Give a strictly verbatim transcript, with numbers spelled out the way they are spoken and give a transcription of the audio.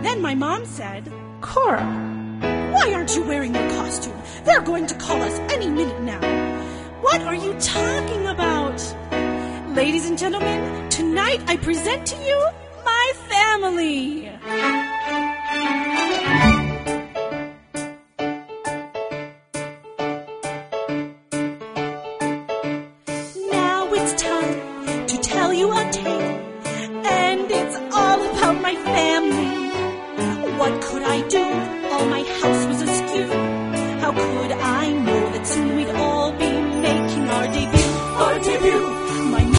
Then my mom said, Cora, why aren't you wearing your costume? They're going to call us any minute now. What are you talking about? Ladies and gentlemen, tonight I present to you my family.